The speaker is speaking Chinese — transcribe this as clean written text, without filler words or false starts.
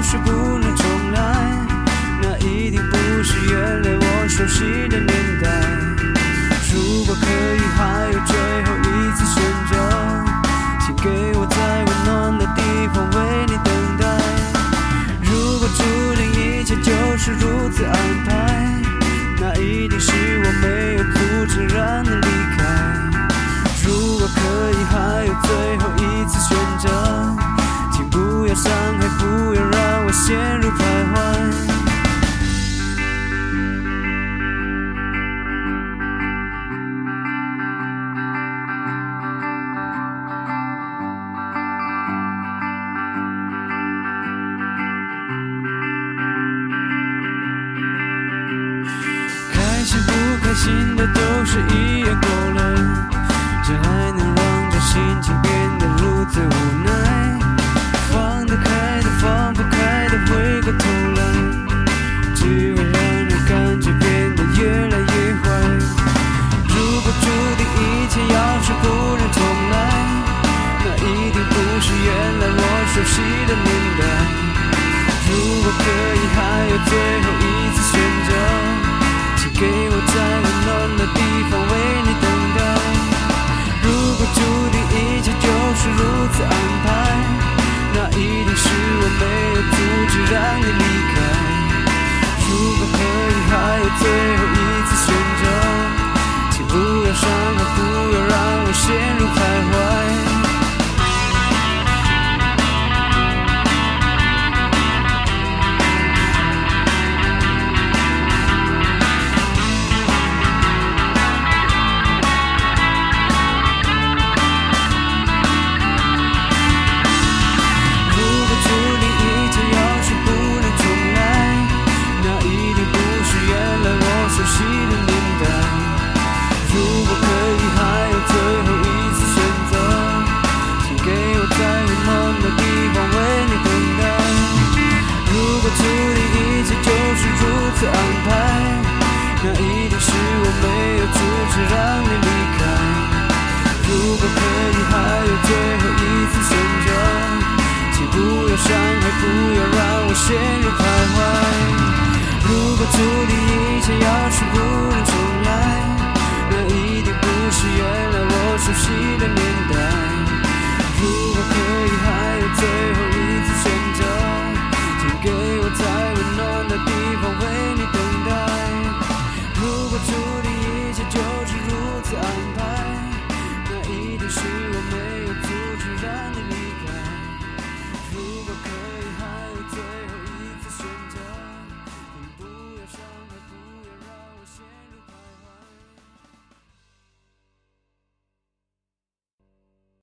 是不能重来，那一定不是原来我熟悉的年代。如果可以还有最后一次选择，请给我在温暖的地方为你等待。如果注定一切就是如此安排，那一定是我没有阻止让你离开。如果可以还有最后一次选择，请不要伤害，不要让我陷入徘徊。开心不开心的都是一样够了，这还能让这心情变得如此无奈。放得开的放不开的回过头来，只会让人感觉变得越来越坏。如果注定一切要是不能重来，那一定不是原来我熟悉的年代。如果可以还有最后一次选择，请给我在温暖的地方为你等待。如果注定一切就是如此安排，那一定是我没有阻止让你离开。如果可以还有最后一次选择，请不要伤害，不要让我陷入徘徊。熟悉的年代，如果可以还有最后一次选择，请给我在温暖的地方为你等待。如果注定一切就是如此安排，那一定是我没有阻止让你离开。如果可以还有最后一次选择，请不要伤害，不要让我陷入徘徊。如果注定一切要是不